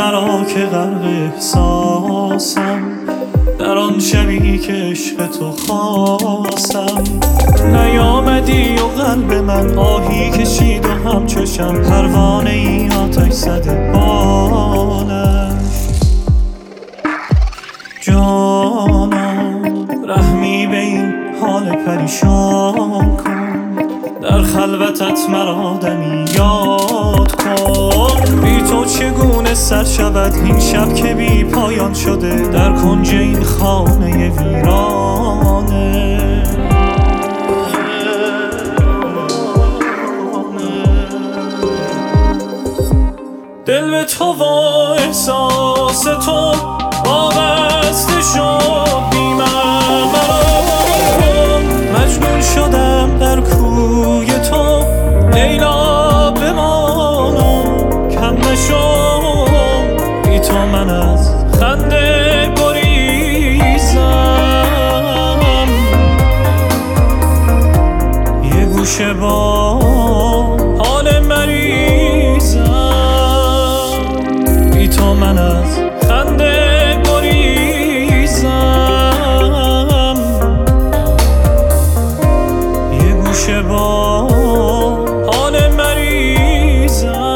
مرا که غرق احساسم، در آن شبی که عشق تو خواستم. نیامدی و قلب من آهی کشید و همچشم پروانه ای آتش زده بالش. جانم رحمی به این حال پریشان کن، در خلوتت مرا دمی یاد کن. بی تو چگونه سر شود این شب که بی پایان شده در کنج این خانه ویرانه. دل به تو و احساس تو وابسته شد بی من، مجنون شدم در کوی تو. لیلا بمانم کم نشم، بی تو من از خنده گریزم. یه گوشه با حال مریضم، بی تو من از خنده گریزم. یه گوشه با حال مریضم.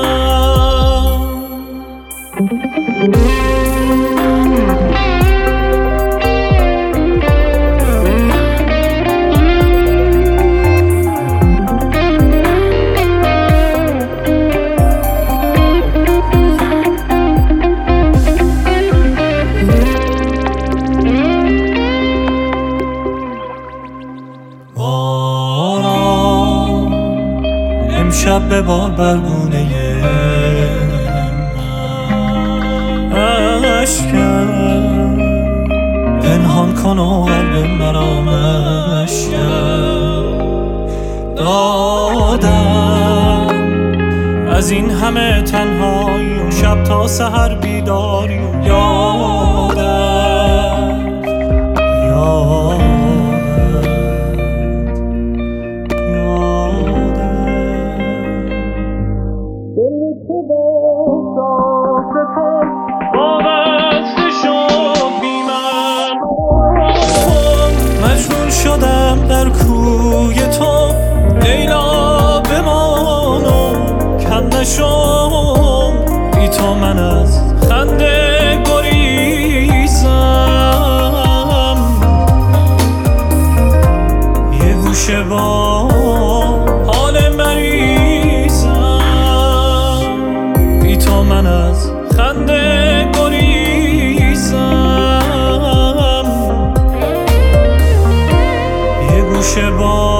امشب به بار برگونه من اشکم، پنهان کن و قلب مرا مشکم. دادم از این همه تنهایی و شب تا سحر بیداری و مجنون شدم در کوی تو. لیلا بمانم کم نشم، بی تو من از خنده گریزم. یه گوشه با حال مریضم، بی تو من از خنده گریزم. یه گوشه با